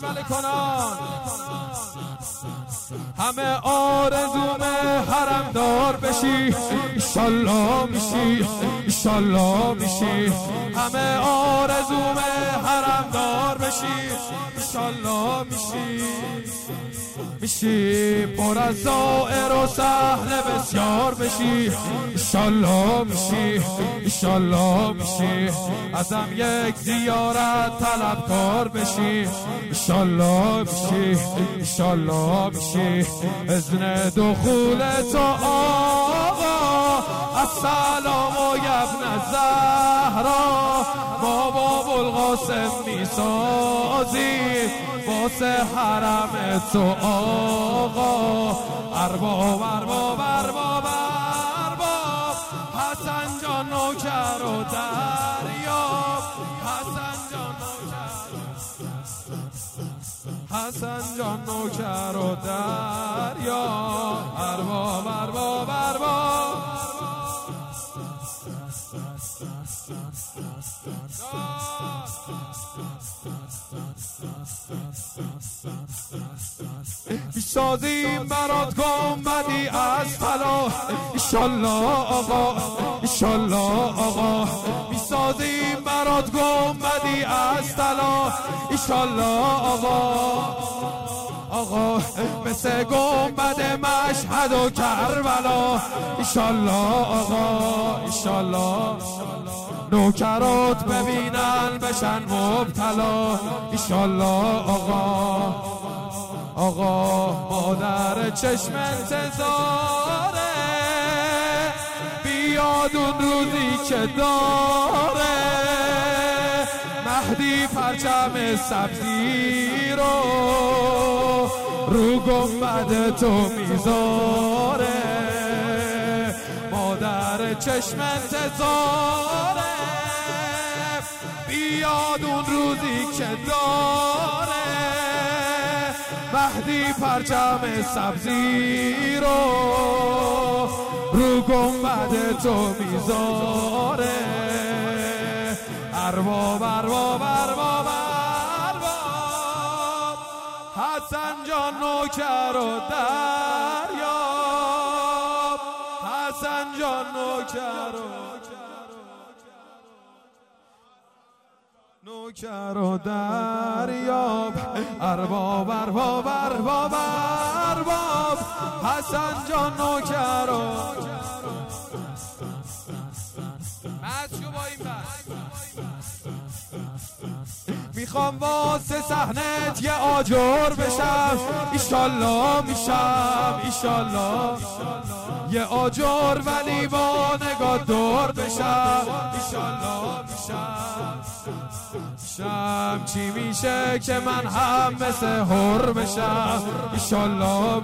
بسمله کنان همه آرزوم حرم دار بشی ایشالله میشی ایشالله میشی همه آرزوم حرم دار بشی ایشالله میشی پر از زائر و سهل بسیار بشی ایشالله میشی ازم یک زیارت طلبکار بشی ایشالله میشی اذن دخول تو آقا السلام و ابن زهرا ما با ابوالقاسم میسازیم واسه حرم تو آقا ارباب حسن جان نوکر و دریاب حسن جان نوکر و دریاب ارباب بیسازیم برات گنبدی از طلا ایشالله آقا بیسازیم برات گنبدی از طلا ایشالله آقا مثل گنبد مشهد و کربلا ایشالله نوکرات ببینن بشن مبتلا ایشالله آقا مادر چشم انتظاره بیاد اون روزی که داره مهدی پرچم سبزی رو گنبد تو میذاره مادر چشم انتظاره بیاد اون روزی که داره مهدی پرچم سبزی رو گنبد تو میذاره ارباب حسن جان نوکر و دریاب حسن جان نوکر و دریاب ارباب حسن جان نوکر و میخوام واسه صحنت یه آجر بشم ایشالله میشم یه آجر ولی با نگاه دور بشم ایشالله میشم چی میشه که من هم مثل هر بشم ایشالله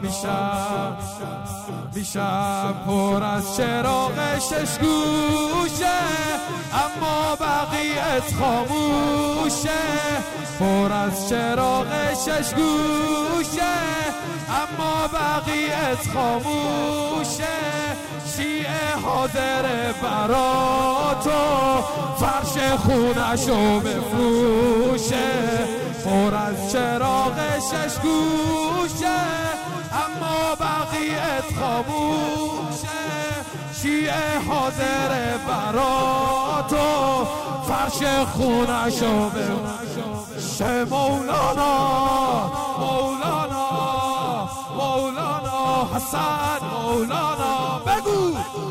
میشم پر از چراغ شش گوشه اما بقیت خاموشه پر از چراغ شش گوشه اما بقیت خاموشه شیعه حاضر براتو فرش خونشو بفروشه پر از چراغ شش گوشه اما بقیت خاموشه شیعه حاضر براتو فرش خونشو بفروشه مولانا حسن مولانا بگو